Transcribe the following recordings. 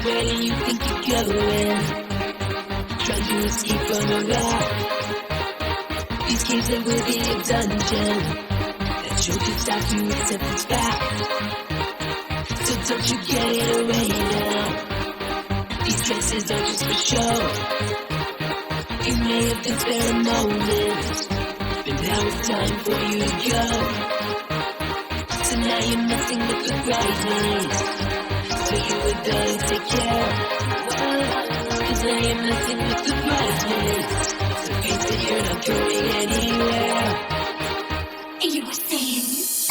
Where do you think you're going? Trying to escape from a rap. These caves that will be a dungeon. That show can stop you except it's back. So don't you get it away now. These dresses are just for show. You may have been spare a moment, but now it's time for you to go. So now you're messing with the brightness, so you would better take care. Cause now you're messing with the brightness, so face it, you're not going anywhere. You were saying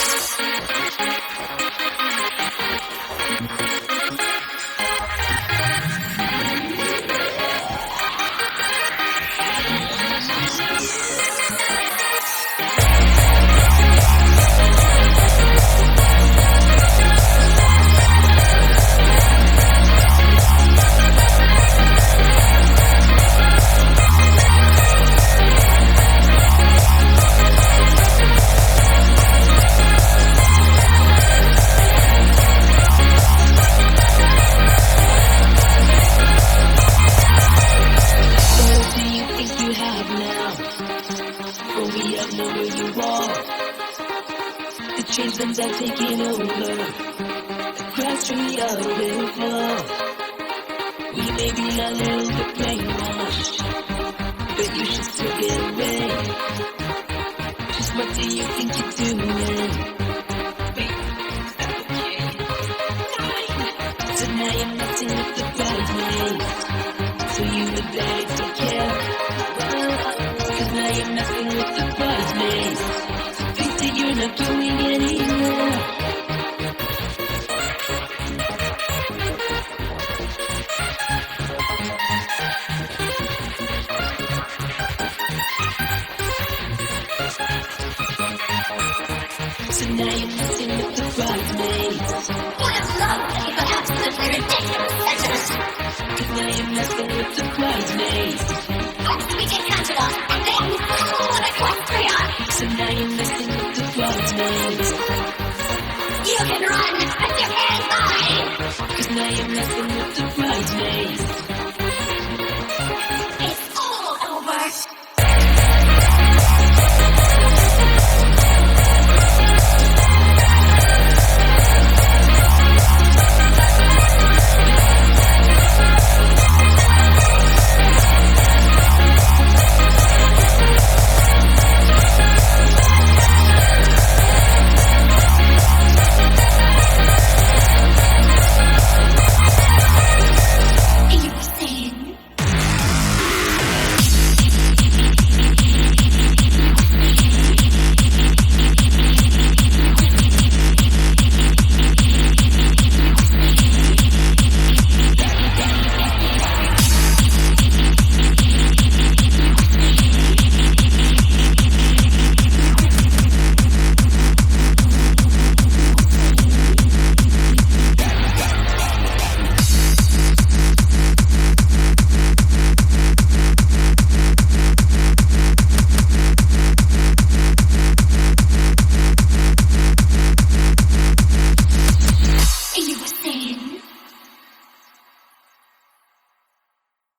chains are taking over. The crowd's truly a little flow. We may be a little bit brainwashed, but you should still get away. Just what do you think you're doing? So now you're messing with the brightness, so you would better take care. Cause now you're messing with the brightness, you're not going anywhere. So now you're messing with the brightness. What is love? But absolutely ridiculous. Cause now you're messing with the brightness. First we get confident, and then an equestrian. So now you're messing with the brightness. You can run, but you can't hide. Cause now you're messing with the brightness.